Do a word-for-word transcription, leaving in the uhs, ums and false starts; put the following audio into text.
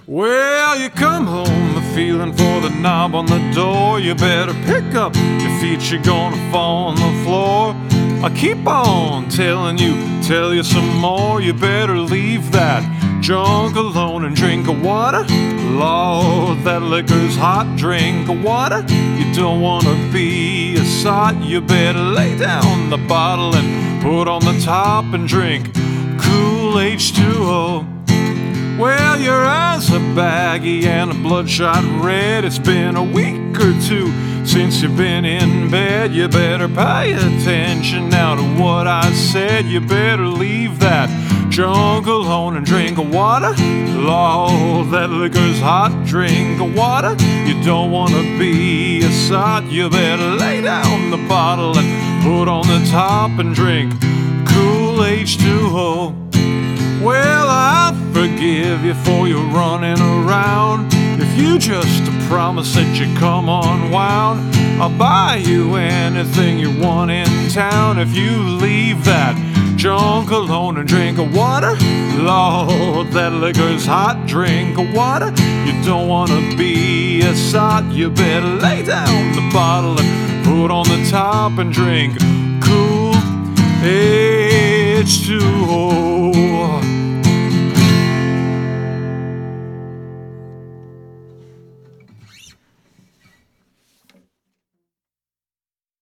Well, you come home feeling for the knob on the door. You better pick up your feet, you're gonna fall on the floor. I keep on telling you, tell you some more. You better leave that junk alone and drink a water. Lord, that liquor's hot, drink a water. You don't wanna be a sot. You better lay down the bottle and put on the top and drink cool H two O. Well, your eyes are baggy and a bloodshot red. It's been a week or two since you've been in bed. You better pay attention now to what I said. You better leave that junk alone and drink a water. Lord, that liquor's hot, drink a water. You don't wanna be a sot. You better lay down the bottle and put on the top and drink cool H two O. Well, I forgive you for your running around. If you just promise that you come unwound, I'll buy you anything you want in town. If you leave that junk alone and drink a water. Lord, that liquor's hot, drink a water. You don't wanna be a sot. You better lay down the bottle and put on the top and drink cool H two O.